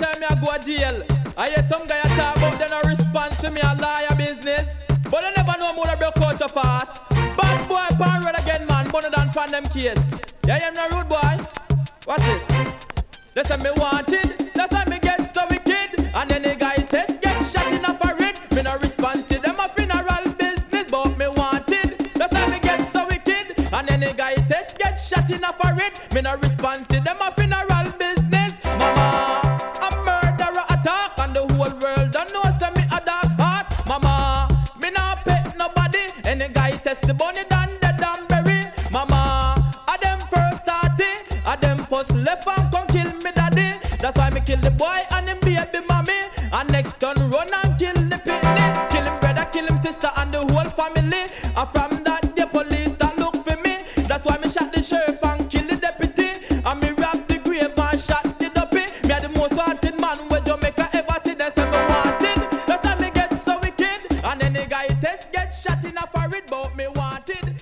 time me I go to jail. I hear some guy talk about them no response to me a lawyer business. But I never know more about court to pass. Bad boy pan road again man, better than pan them case. Yeah, you no rude boy. What this? They say me wanted, that's why me get so wicked. And then the guy test get shot in a parade. Me no response to them a funeral business, but me wanted, that's why me get so wicked. And then the guy test get shot in a parade. Me no response to them a funeral business. Mama, a murderer attack, and the whole world don't know say me a dark heart. Mama, me not pet nobody. Any guy test the bunny than the damn berry. Mama, a them first 30, a them post left and come kill me daddy. That's why me kill the boy and him baby mommy. And next turn run and kill the pitney. Kill him brother, kill him sister and the whole family. And from that the police that look for me. That's why me shot the sheriff and kill the deputy. And me rob the grave and shot the duppy. Me are the most wanted man where Jamaica ever see. They say me wanted. That's why me get so wicked. And then the guy test get shot in a parade, but me wanted.